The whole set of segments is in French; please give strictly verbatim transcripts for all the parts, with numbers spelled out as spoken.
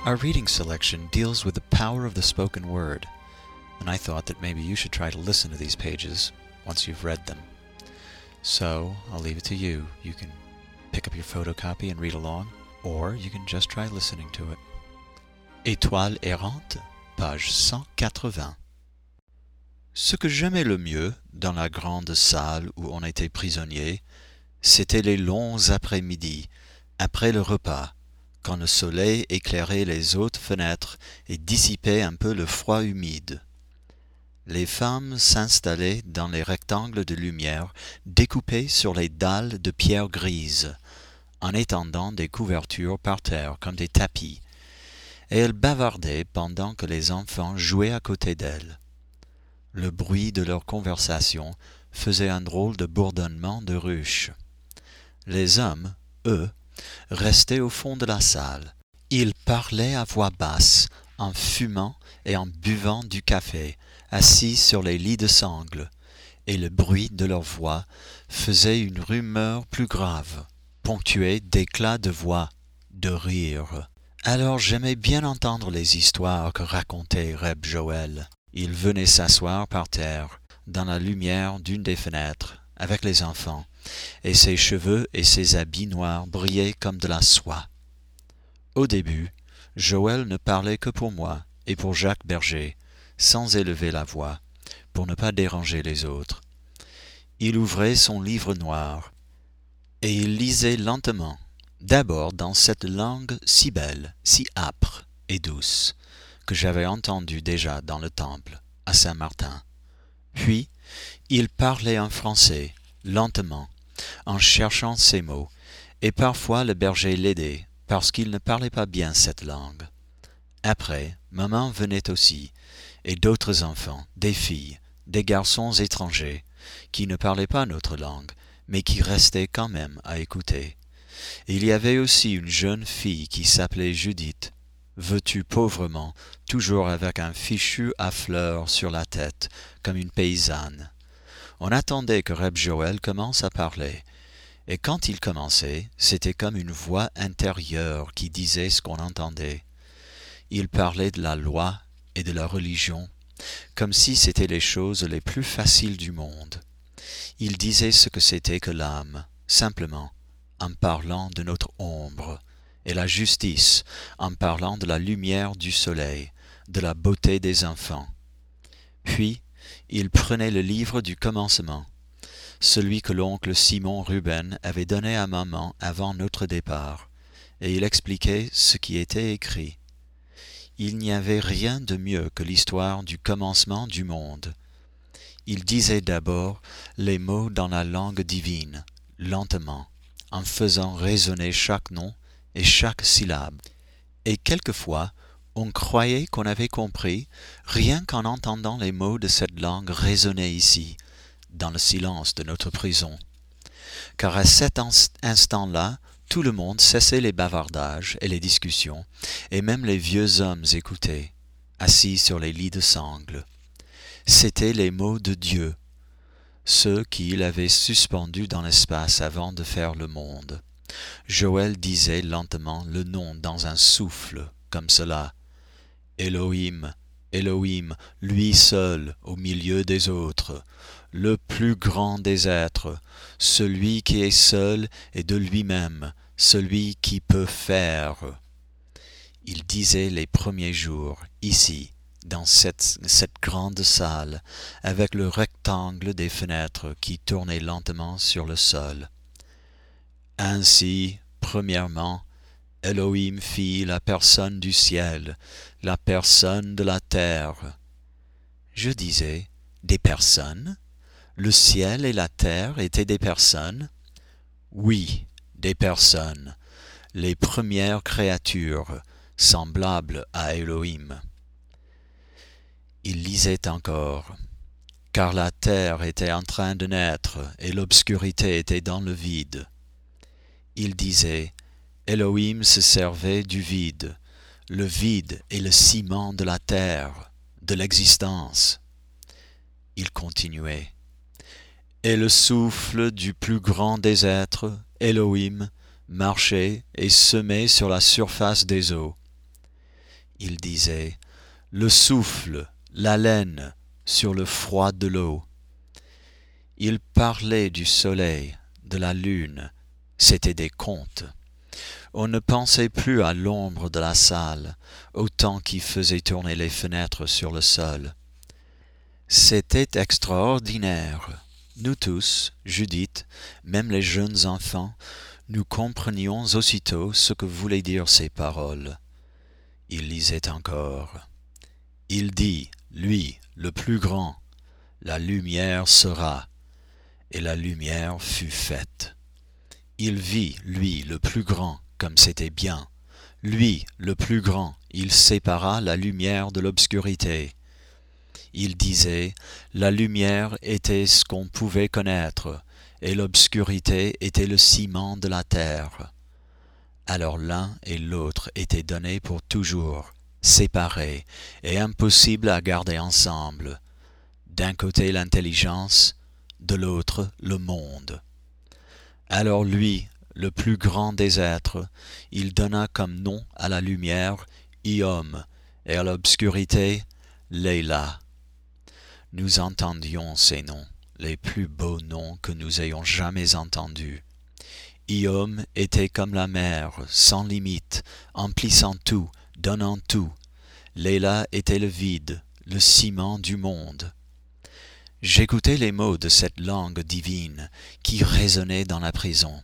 Our reading selection deals with the power of the spoken word, and I thought that maybe you should try to listen to these pages once you've read them. So, I'll leave it to you. You can pick up your photocopy and read along, or you can just try listening to it. Étoile errante, page cent quatre-vingts. Ce que j'aimais le mieux dans la grande salle où on était prisonnier, c'était les longs après-midi, après le repas, quand le soleil éclairait les hautes fenêtres et dissipait un peu le froid humide. Les femmes s'installaient dans les rectangles de lumière découpés sur les dalles de pierre grise, en étendant des couvertures par terre comme des tapis, et elles bavardaient pendant que les enfants jouaient à côté d'elles. Le bruit de leur conversation faisait un drôle de bourdonnement de ruches. Les hommes, eux, restaient au fond de la salle. Ils parlaient à voix basse, en fumant et en buvant du café, assis sur les lits de sangle, et le bruit de leur voix faisait une rumeur plus grave, ponctuée d'éclats de voix, de rire. Alors j'aimais bien entendre les histoires que racontait Reb Joël. Il venait s'asseoir par terre, dans la lumière d'une des fenêtres, avec les enfants, et ses cheveux et ses habits noirs brillaient comme de la soie. Au début, Joël ne parlait que pour moi et pour Jacques Berger, sans élever la voix, pour ne pas déranger les autres. Il ouvrait son livre noir, et il lisait lentement, d'abord dans cette langue si belle, si âpre et douce, que j'avais entendue déjà dans le temple, à Saint-Martin. Puis, il parlait en français, lentement, en cherchant ses mots, et parfois le berger l'aidait, parce qu'il ne parlait pas bien cette langue. Après, maman venait aussi, et d'autres enfants, des filles, des garçons étrangers, qui ne parlaient pas notre langue, mais qui restaient quand même à écouter. Il y avait aussi une jeune fille qui s'appelait Judith, vêtue pauvrement, toujours avec un fichu à fleurs sur la tête, comme une paysanne. On attendait que Reb Joël commence à parler, et quand il commençait, c'était comme une voix intérieure qui disait ce qu'on entendait. Il parlait de la loi et de la religion, comme si c'étaient les choses les plus faciles du monde. Il disait ce que c'était que l'âme, simplement, en parlant de notre ombre, et la justice, en parlant de la lumière du soleil, de la beauté des enfants. Puis, il prenait le livre du commencement, celui que l'oncle Simon Ruben avait donné à maman avant notre départ, et il expliquait ce qui était écrit. Il n'y avait rien de mieux que l'histoire du commencement du monde. Il disait d'abord les mots dans la langue divine, lentement, en faisant résonner chaque nom et chaque syllabe. Et quelquefois, on croyait qu'on avait compris rien qu'en entendant les mots de cette langue résonner ici, dans le silence de notre prison. Car à cet instant-là, tout le monde cessait les bavardages et les discussions, et même les vieux hommes écoutaient, assis sur les lits de sangle. C'étaient les mots de Dieu, ceux qu'il avait suspendus dans l'espace avant de faire le monde. Joël disait lentement le nom dans un souffle, comme cela. Elohim, Elohim, lui seul au milieu des autres, le plus grand des êtres, celui qui est seul et de lui-même, celui qui peut faire. Il disait les premiers jours, ici, dans cette, cette grande salle, avec le rectangle des fenêtres qui tournait lentement sur le sol. Ainsi, premièrement, Elohim fit la personne du ciel, la personne de la terre. Je disais, des personnes? Le ciel et la terre étaient des personnes? Oui, des personnes, les premières créatures, semblables à Elohim. Il lisait encore, car la terre était en train de naître et l'obscurité était dans le vide. Il disait, Elohim se servait du vide, le vide est le ciment de la terre, de l'existence. Il continuait, et le souffle du plus grand des êtres, Elohim, marchait et semait sur la surface des eaux. Il disait le souffle, l'haleine sur le froid de l'eau. Il parlait du soleil, de la lune, c'étaient des contes. On ne pensait plus à l'ombre de la salle, au temps qui faisait tourner les fenêtres sur le sol. C'était extraordinaire. Nous tous, Judith, même les jeunes enfants, nous comprenions aussitôt ce que voulaient dire ces paroles. Il lisait encore. Il dit, lui, le plus grand, la lumière sera, et la lumière fut faite. Il vit, lui, le plus grand, comme c'était bien. Lui, le plus grand, il sépara la lumière de l'obscurité. Il disait, la lumière était ce qu'on pouvait connaître, et l'obscurité était le ciment de la terre. Alors l'un et l'autre étaient donnés pour toujours, séparés et impossibles à garder ensemble. D'un côté l'intelligence, de l'autre le monde. Alors lui, le plus grand des êtres, il donna comme nom à la lumière Iom, et à l'obscurité Léla. Nous entendions ces noms, les plus beaux noms que nous ayons jamais entendus. Iom était comme la mer, sans limite, emplissant tout, donnant tout. Léla était le vide, le ciment du monde. J'écoutais les mots de cette langue divine qui résonnait dans la prison.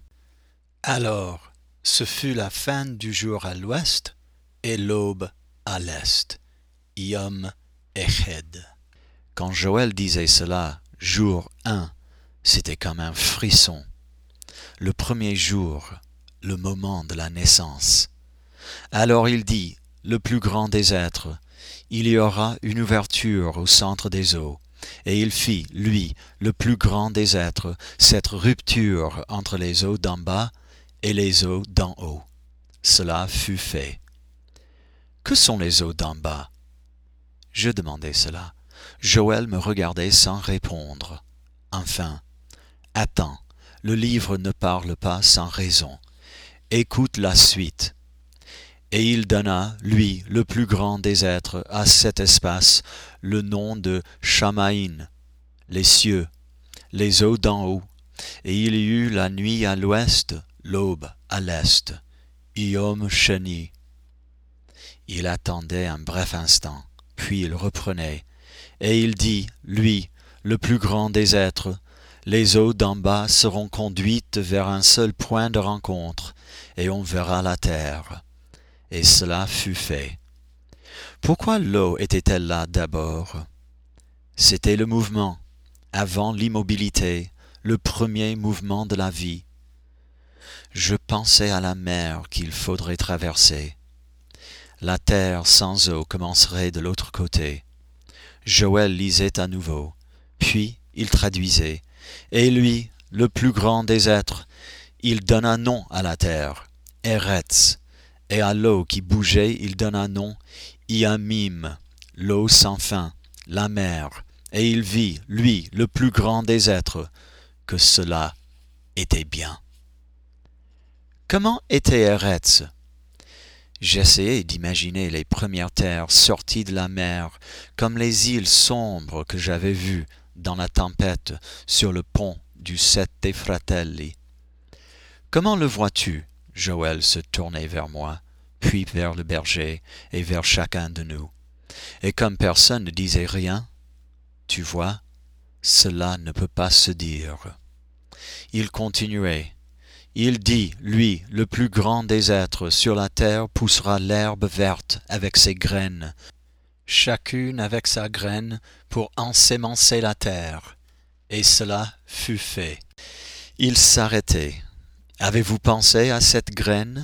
Alors, ce fut la fin du jour à l'ouest et l'aube à l'est. Yom Eched. Quand Joël disait cela, jour un, c'était comme un frisson. Le premier jour, le moment de la naissance. Alors il dit, le plus grand des êtres, il y aura une ouverture au centre des eaux. Et il fit, lui, le plus grand des êtres, cette rupture entre les eaux d'en bas et les eaux d'en haut. Cela fut fait. Que sont les eaux d'en bas? Je demandai cela. Joël me regardait sans répondre. Enfin, attends, le livre ne parle pas sans raison. Écoute la suite. Et il donna, lui, le plus grand des êtres, à cet espace, le nom de Shamaïn, les cieux, les eaux d'en haut. Et il y eut la nuit à l'ouest, l'aube à l'est. Yom Sheni. Il attendait un bref instant, puis il reprenait. Et il dit, lui, le plus grand des êtres, les eaux d'en bas seront conduites vers un seul point de rencontre, et on verra la terre. Et cela fut fait. Pourquoi l'eau était-elle là d'abord? C'était le mouvement, avant l'immobilité, le premier mouvement de la vie. Je pensais à la mer qu'il faudrait traverser. La terre sans eau commencerait de l'autre côté. Joël lisait à nouveau, puis il traduisait. Et lui, le plus grand des êtres, il donna nom à la terre, Eretz. Et à l'eau qui bougeait, il donna nom Iamim, l'eau sans fin, la mer. Et il vit, lui, le plus grand des êtres, que cela était bien. Comment était Eretz? J'essayais d'imaginer les premières terres sorties de la mer, comme les îles sombres que j'avais vues dans la tempête sur le pont du Sette Fratelli. Comment le vois-tu? Joël se tournait vers moi, puis vers le berger et vers chacun de nous. Et comme personne ne disait rien, tu vois, cela ne peut pas se dire. Il continuait. Il dit, lui, le plus grand des êtres, sur la terre poussera l'herbe verte avec ses graines, chacune avec sa graine pour ensémencer la terre. Et cela fut fait. Il s'arrêtait. Avez-vous pensé à cette graine?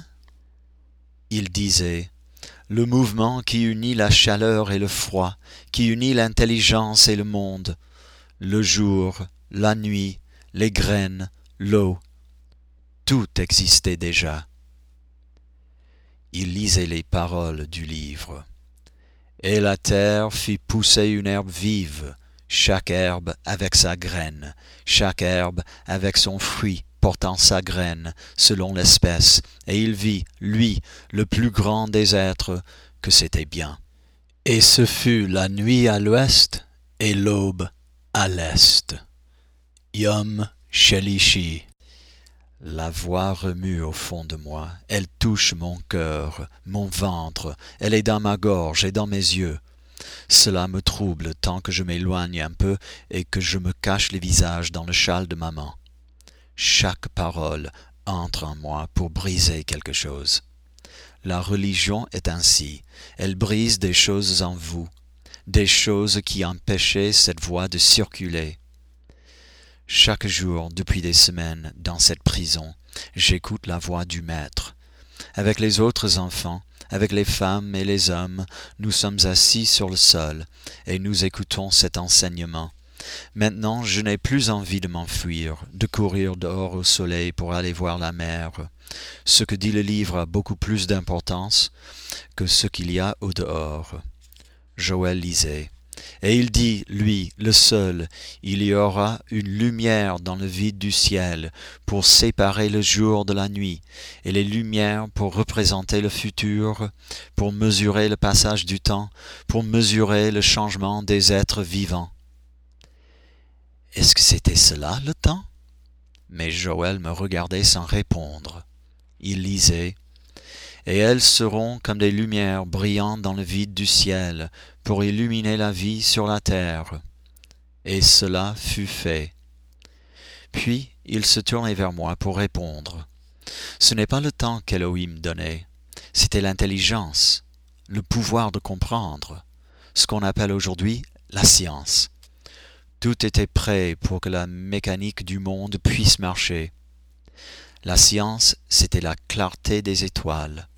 Il disait, le mouvement qui unit la chaleur et le froid, qui unit l'intelligence et le monde, le jour, la nuit, les graines, l'eau, tout existait déjà. Il lisait les paroles du livre. Et la terre fit pousser une herbe vive, chaque herbe avec sa graine, chaque herbe avec son fruit, portant sa graine, selon l'espèce, et il vit, lui, le plus grand des êtres, que c'était bien. Et ce fut la nuit à l'ouest et l'aube à l'est. Yom Shelishi. La voix remue au fond de moi, elle touche mon cœur, mon ventre, elle est dans ma gorge et dans mes yeux. Cela me trouble tant que je m'éloigne un peu et que je me cache les visages dans le châle de maman. Chaque parole entre en moi pour briser quelque chose. La religion est ainsi, elle brise des choses en vous, des choses qui empêchaient cette voix de circuler. Chaque jour, depuis des semaines, dans cette prison, j'écoute la voix du Maître. Avec les autres enfants, avec les femmes et les hommes, nous sommes assis sur le sol et nous écoutons cet enseignement. Maintenant, je n'ai plus envie de m'enfuir, de courir dehors au soleil pour aller voir la mer. Ce que dit le livre a beaucoup plus d'importance que ce qu'il y a au dehors. Joël lisait. Et il dit, lui, le seul, il y aura une lumière dans le vide du ciel pour séparer le jour de la nuit, et les lumières pour représenter le futur, pour mesurer le passage du temps, pour mesurer le changement des êtres vivants. Est-ce que c'était cela, le temps? Mais Joël me regardait sans répondre. Il lisait. Et elles seront comme des lumières brillant dans le vide du ciel pour illuminer la vie sur la terre. Et cela fut fait. Puis il se tournait vers moi pour répondre. Ce n'est pas le temps qu'Élohim donnait, c'était l'intelligence, le pouvoir de comprendre, ce qu'on appelle aujourd'hui la science. Tout était prêt pour que la mécanique du monde puisse marcher. La science, c'était la clarté des étoiles.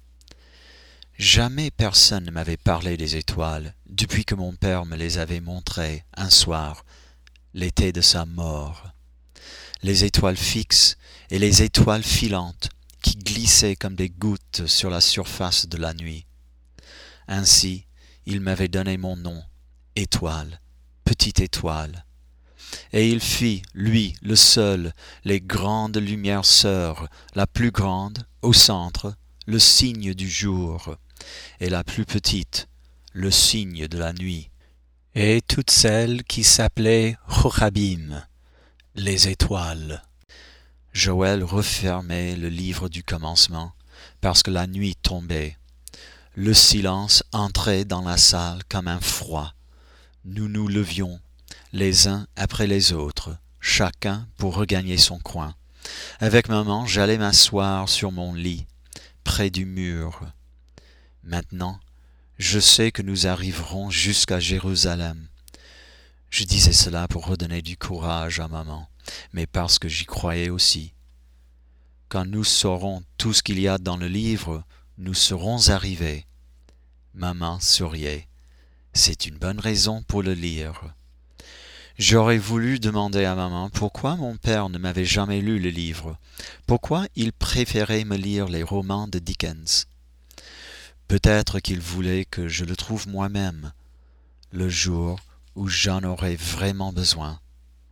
Jamais personne ne m'avait parlé des étoiles depuis que mon père me les avait montrées un soir, l'été de sa mort. Les étoiles fixes et les étoiles filantes qui glissaient comme des gouttes sur la surface de la nuit. Ainsi, il m'avait donné mon nom, Étoile, petite étoile. Et il fit, lui, le seul, les grandes lumières sœurs, la plus grande, au centre, le signe du jour, et la plus petite, le signe de la nuit, et toutes celles qui s'appelaient Chochabim, les étoiles. Joël refermait le livre du commencement, parce que la nuit tombait. Le silence entrait dans la salle comme un froid. Nous nous levions, les uns après les autres, chacun pour regagner son coin. Avec maman, j'allais m'asseoir sur mon lit, près du mur. Maintenant, je sais que nous arriverons jusqu'à Jérusalem. Je disais cela pour redonner du courage à maman, mais parce que j'y croyais aussi. Quand nous saurons tout ce qu'il y a dans le livre, nous serons arrivés. Maman souriait. C'est une bonne raison pour le lire. J'aurais voulu demander à maman pourquoi mon père ne m'avait jamais lu le livre, pourquoi il préférait me lire les romans de Dickens. Peut-être qu'il voulait que je le trouve moi-même, le jour où j'en aurais vraiment besoin.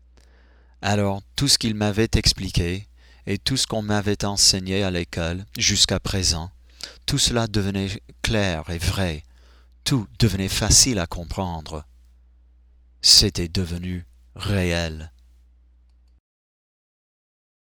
Alors tout ce qu'il m'avait expliqué et tout ce qu'on m'avait enseigné à l'école jusqu'à présent, tout cela devenait clair et vrai, tout devenait facile à comprendre. C'était devenu réel.